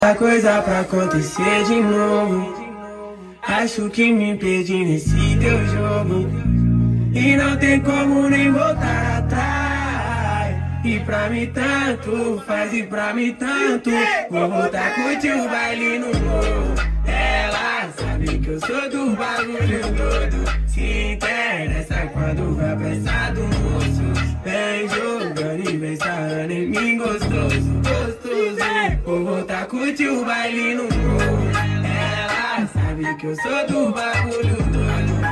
A coisa pra acontecer de novo. Acho que me perdi nesse teu jogo e não tem como nem voltar atrás. E pra mim tanto faz, e pra mim tanto. Vou voltar a curtir o baile no morro. Ela sabe que eu sou do bagulho todo. Se interessa quando vai pensar do moço. Vem jogando e vem sarrando em mim gostoso, gostoso. Vou voltar a curtir o baile no morro. Ela sabe que eu sou do bagulho todo.